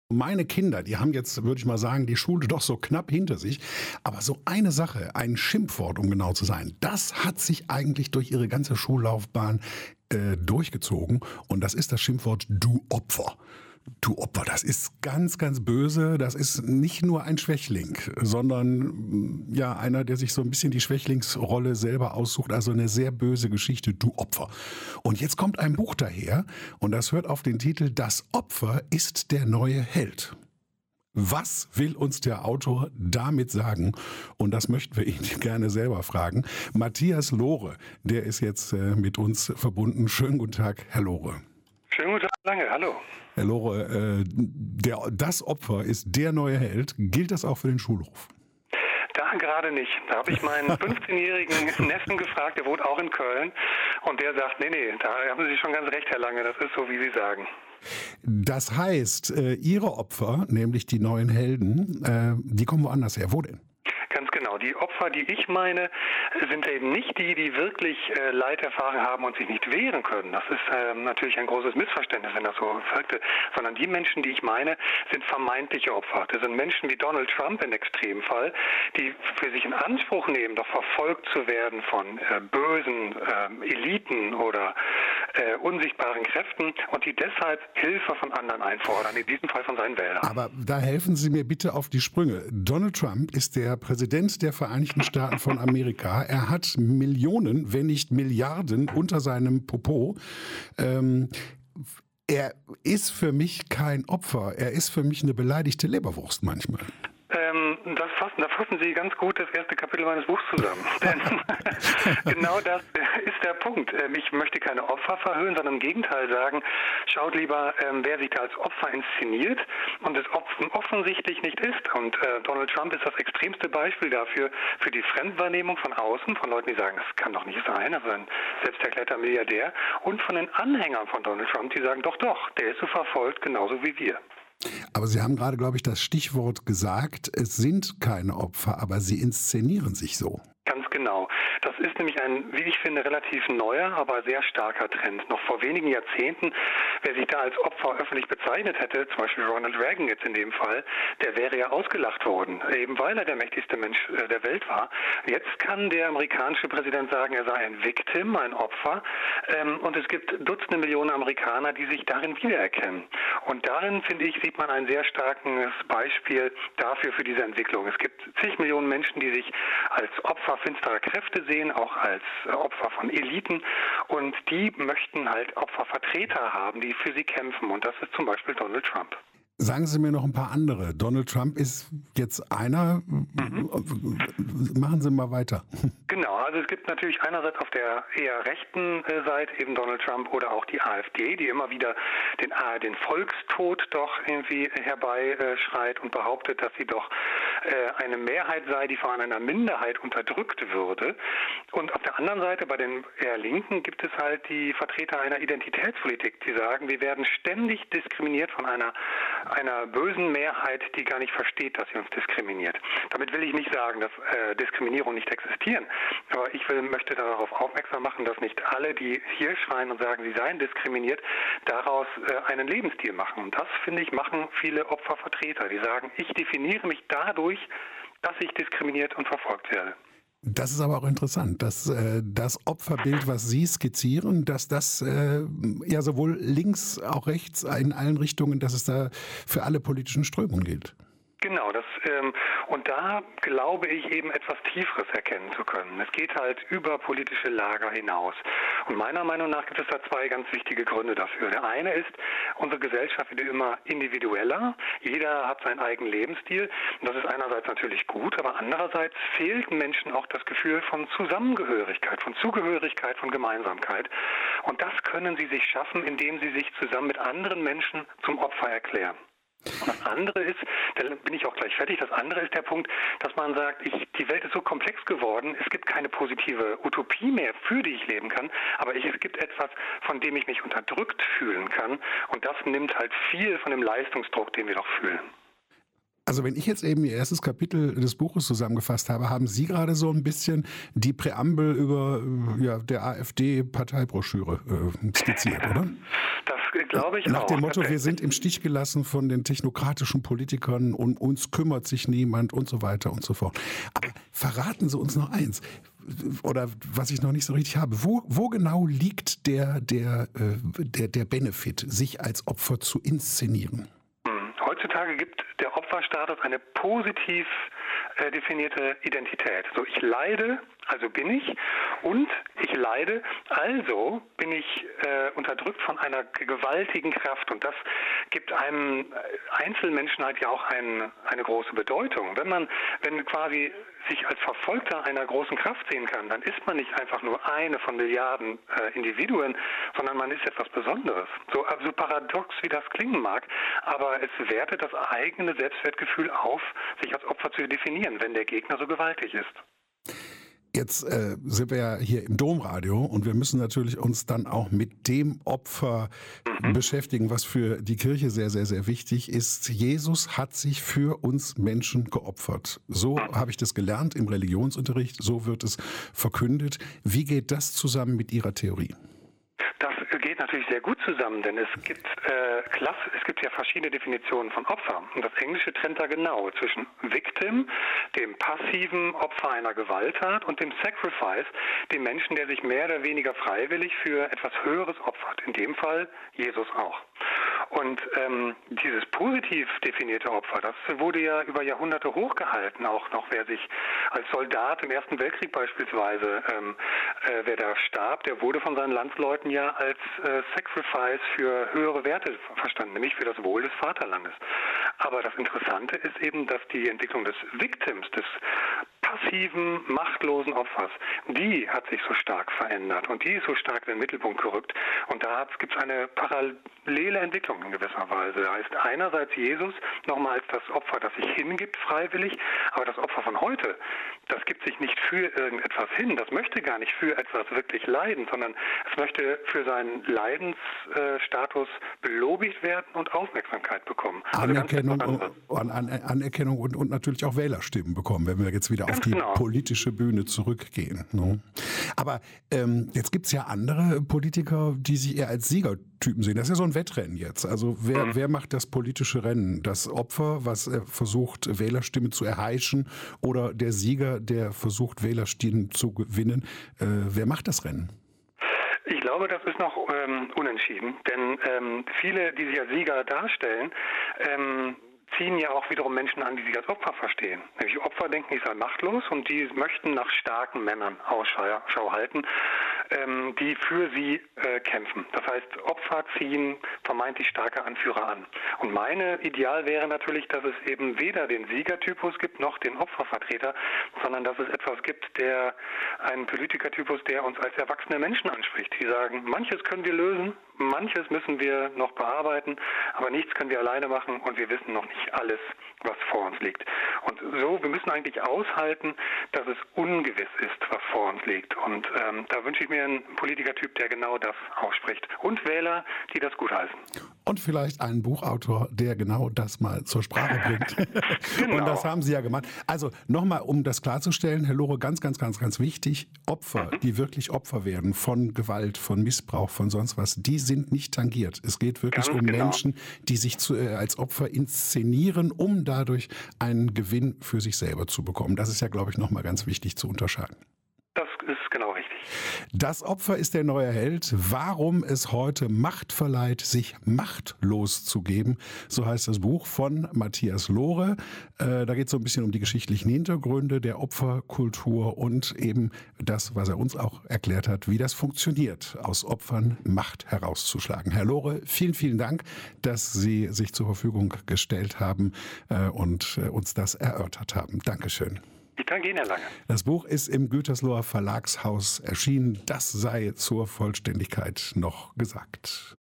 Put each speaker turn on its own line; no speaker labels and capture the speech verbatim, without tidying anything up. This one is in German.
Meine Kinder, die haben jetzt, würde ich mal sagen, die Schule doch so knapp hinter sich. Aber so eine Sache, ein Schimpfwort, um genau zu sein, das hat sich eigentlich durch ihre ganze Schullaufbahn äh, durchgezogen. Und das ist das Schimpfwort „Du Opfer“. Du Opfer, das ist ganz, ganz böse. Das ist nicht nur ein Schwächling, sondern ja einer, der sich so ein bisschen die Schwächlingsrolle selber aussucht. Also eine sehr böse Geschichte, du Opfer. Und jetzt kommt ein Buch daher und das hört auf den Titel „Das Opfer ist der neue Held“. Was will uns der Autor damit sagen? Und das möchten wir ihn gerne selber fragen. Matthias Lohre, der ist jetzt äh, mit uns verbunden. Schönen guten Tag, Herr Lohre.
Schönen guten Tag, Lange, hallo.
Herr Lohre, äh, der, das Opfer ist der neue Held. Gilt das auch für den Schulhof?
Da gerade nicht. Da habe ich meinen fünfzehnjährigen Neffen gefragt, der wohnt auch in Köln. Und der sagt, nee, nee, da haben Sie schon ganz recht, Herr Lange, das ist so, wie Sie sagen.
Das heißt, äh, Ihre Opfer, nämlich die neuen Helden, äh, die kommen woanders her. Wo denn?
Ganz genau. Die Opfer, die ich meine, sind eben nicht die, die wirklich äh, Leid erfahren haben und sich nicht wehren können. Das ist äh, natürlich ein großes Missverständnis, wenn das so folgte. Sondern die Menschen, die ich meine, sind vermeintliche Opfer. Das sind Menschen wie Donald Trump im Extremfall, die für sich in Anspruch nehmen, doch verfolgt zu werden von äh, bösen äh, Eliten oder äh, unsichtbaren Kräften und die deshalb Hilfe von anderen einfordern, in diesem Fall von seinen Wählern.
Aber da helfen Sie mir bitte auf die Sprünge. Donald Trump ist der Präsident der Vereinigten Staaten von Amerika. Er hat Millionen, wenn nicht Milliarden unter seinem Popo. Ähm, er ist für mich kein Opfer. Er ist für mich eine beleidigte Leberwurst manchmal.
Ähm, das fassen, da fassen Sie ganz gut das erste Kapitel meines Buchs zusammen. Denn genau das ist der Punkt. Ich möchte keine Opfer verhöhnen, sondern im Gegenteil sagen, schaut lieber, ähm, wer sich da als Opfer inszeniert und es offensichtlich nicht ist. Und äh, Donald Trump ist das extremste Beispiel dafür, für die Fremdwahrnehmung von außen, von Leuten, die sagen, das kann doch nicht sein, also ein selbsterklärter Milliardär, und von den Anhängern von Donald Trump, die sagen, doch, doch, der ist so verfolgt, genauso wie wir.
Aber Sie haben gerade, glaube ich, das Stichwort gesagt, es sind keine Opfer, aber sie inszenieren sich so.
Ganz genau. Das ist nämlich ein, wie ich finde, relativ neuer, aber sehr starker Trend. Noch vor wenigen Jahrzehnten, wer sich da als Opfer öffentlich bezeichnet hätte, zum Beispiel Ronald Reagan jetzt in dem Fall, der wäre ja ausgelacht worden, eben weil er der mächtigste Mensch der Welt war. Jetzt kann der amerikanische Präsident sagen, er sei ein Victim, ein Opfer, ähm, und es gibt Dutzende Millionen Amerikaner, die sich darin wiedererkennen. Und darin, finde ich, sieht man ein sehr starkes Beispiel dafür, für diese Entwicklung. Es gibt zig Millionen Menschen, die sich als Opfer finsterer Kräfte sehen, auch als Opfer von Eliten, und die möchten halt Opfervertreter haben, die für sie kämpfen, und das ist zum Beispiel Donald Trump.
Sagen Sie mir noch ein paar andere. Donald Trump ist jetzt einer. Mhm. Machen Sie mal weiter.
Genau, also es gibt natürlich einerseits auf der eher rechten Seite eben Donald Trump oder auch die AfD, die immer wieder den, den Volkstod doch irgendwie herbeischreit und behauptet, dass sie doch eine Mehrheit sei, die von einer Minderheit unterdrückt würde. Und auf der anderen Seite, bei den eher Linken, gibt es halt die Vertreter einer Identitätspolitik, die sagen, wir werden ständig diskriminiert von einer einer bösen Mehrheit, die gar nicht versteht, dass sie uns diskriminiert. Damit will ich nicht sagen, dass äh, Diskriminierung nicht existieren, aber ich will, möchte darauf aufmerksam machen, dass nicht alle, die hier schreien und sagen, sie seien diskriminiert, daraus äh, einen Lebensstil machen. Und das, finde ich, machen viele Opfervertreter, die sagen, ich definiere mich dadurch, dass ich diskriminiert und verfolgt werde.
Das ist aber auch interessant, dass äh, das Opferbild, was Sie skizzieren, dass das äh, ja sowohl links, auch rechts, in allen Richtungen, dass es da für alle politischen Strömungen gilt.
Genau, das ähm, und da glaube ich eben etwas Tieferes erkennen zu können. Es geht halt über politische Lager hinaus. Und meiner Meinung nach gibt es da zwei ganz wichtige Gründe dafür. Der eine ist, unsere Gesellschaft wird immer individueller. Jeder hat seinen eigenen Lebensstil. Und das ist einerseits natürlich gut, aber andererseits fehlt Menschen auch das Gefühl von Zusammengehörigkeit, von Zugehörigkeit, von Gemeinsamkeit. Und das können sie sich schaffen, indem sie sich zusammen mit anderen Menschen zum Opfer erklären. Und das andere ist, da bin ich auch gleich fertig, das andere ist der Punkt, dass man sagt, ich, die Welt ist so komplex geworden, es gibt keine positive Utopie mehr, für die ich leben kann, aber ich, es gibt etwas, von dem ich mich unterdrückt fühlen kann, und das nimmt halt viel von dem Leistungsdruck, den wir doch fühlen.
Also wenn ich jetzt eben Ihr erstes Kapitel des Buches zusammengefasst habe, haben Sie gerade so ein bisschen die Präambel über ja, der AfD-Parteibroschüre äh, skizziert, oder?
Das glaube ich
Nach
auch.
dem Motto, wir sind im Stich gelassen von den technokratischen Politikern und uns kümmert sich niemand und so weiter und so fort. Aber verraten Sie uns noch eins, oder was ich noch nicht so richtig habe. Wo, wo genau liegt der, der, der, der Benefit, sich als Opfer zu inszenieren?
Heutzutage gibt der Opferstatus eine positiv äh, definierte Identität. So, ich leide, also bin ich, und ich leide, also bin ich äh, unterdrückt von einer gewaltigen Kraft. Und das gibt einem Einzelmenschen halt ja auch ein, eine große Bedeutung. Wenn man, wenn quasi sich als Verfolgter einer großen Kraft sehen kann, dann ist man nicht einfach nur eine von Milliarden äh, Individuen, sondern man ist etwas Besonderes. So, so paradox wie das klingen mag, aber es wertet das eigene Selbstwertgefühl auf, sich als Opfer zu definieren, wenn der Gegner so gewaltig ist.
Jetzt äh, sind wir ja hier im Domradio und wir müssen natürlich uns dann auch mit dem Opfer mhm. beschäftigen, was für die Kirche sehr, sehr, sehr wichtig ist. Jesus hat sich für uns Menschen geopfert. So mhm. habe ich das gelernt im Religionsunterricht, so wird es verkündet. Wie geht das zusammen mit Ihrer Theorie?
Das geht natürlich sehr gut zusammen, denn es gibt äh, Klasse, es gibt ja verschiedene Definitionen von Opfer. Und das Englische trennt da genau zwischen Victim, dem passiven Opfer einer Gewalttat, und dem Sacrifice, dem Menschen, der sich mehr oder weniger freiwillig für etwas Höheres opfert. In dem Fall Jesus auch. Und ähm, dieses positiv definierte Opfer, das wurde ja über Jahrhunderte hochgehalten. Auch noch wer sich als Soldat im Ersten Weltkrieg beispielsweise, ähm, äh, wer da starb, der wurde von seinen Landsleuten ja als äh, Sacrifice für höhere Werte verstanden, nämlich für das Wohl des Vaterlandes. Aber das Interessante ist eben, dass die Entwicklung des Victims, des passiven, machtlosen Opfers, die hat sich so stark verändert und die ist so stark in den Mittelpunkt gerückt. Und da gibt es eine parallele Entwicklung in gewisser Weise. Da ist einerseits Jesus nochmal als das Opfer, das sich hingibt freiwillig, aber das Opfer von heute, das gibt sich nicht für irgendetwas hin, das möchte gar nicht für etwas wirklich leiden, sondern es möchte für seinen Leidensstatus belobigt werden und Aufmerksamkeit bekommen.
Anerkennung, also an, an, Anerkennung und, und natürlich auch Wählerstimmen bekommen, wenn wir jetzt wieder auf die genau. politische Bühne zurückgehen. Ne? Aber ähm, jetzt gibt es ja andere Politiker, die sich eher als Siegertypen sehen. Das ist ja so ein Wettrennen jetzt. Also wer, mhm. wer macht das politische Rennen? Das Opfer, was äh, versucht, Wählerstimmen zu erheischen, oder der Sieger, der versucht, Wählerstimmen zu gewinnen? Äh, wer macht das Rennen?
Ich glaube, das ist noch ähm, unentschieden, denn ähm, viele, die sich als Sieger darstellen, ähm, ziehen ja auch wiederum Menschen an, die sich als Opfer verstehen. Nämlich Opfer denken, ich sei machtlos, und die möchten nach starken Männern Ausschau halten, ähm, die für sie äh, kämpfen. Das heißt, Opfer ziehen vermeintlich starke Anführer an. Und meine Ideal wäre natürlich, dass es eben weder den Siegertypus gibt, noch den Opfervertreter, sondern dass es etwas gibt, der einen Politikertypus, der uns als erwachsene Menschen anspricht. Die sagen, manches können wir lösen, manches müssen wir noch bearbeiten, aber nichts können wir alleine machen, und wir wissen noch nicht alles, was vor uns liegt. Und so, wir müssen eigentlich aushalten, dass es ungewiss ist, was vor uns liegt. Und ähm, da wünsche ich mir einen Politikertyp, der genau das ausspricht. Und Wähler, die das gutheißen.
Und vielleicht einen Buchautor, der genau das mal zur Sprache bringt. Genau. Und das haben Sie ja gemacht. Also nochmal, um das klarzustellen, Herr Lohre, ganz, ganz, ganz, ganz wichtig, Opfer, mhm. die wirklich Opfer werden von Gewalt, von Missbrauch, von sonst was, die sind nicht tangiert. Es geht wirklich ganz um genau. Menschen, die sich zu, äh, als Opfer inszenieren, um dadurch einen Gewinn für sich selber zu bekommen. Das ist ja, glaube ich, nochmal ganz wichtig zu unterscheiden.
Das ist genau richtig.
Das Opfer ist der neue Held. Warum es heute Macht verleiht, sich machtlos zu geben. So heißt das Buch von Matthias Lohre. Äh, da geht es so ein bisschen um die geschichtlichen Hintergründe der Opferkultur und eben das, was er uns auch erklärt hat, wie das funktioniert, aus Opfern Macht herauszuschlagen. Herr Lohre, vielen, vielen Dank, dass Sie sich zur Verfügung gestellt haben äh, und äh, uns das erörtert haben. Dankeschön.
Ich danke Ihnen, Herr Lange.
Das Buch ist im Gütersloher Verlagshaus erschienen. Das sei zur Vollständigkeit noch gesagt.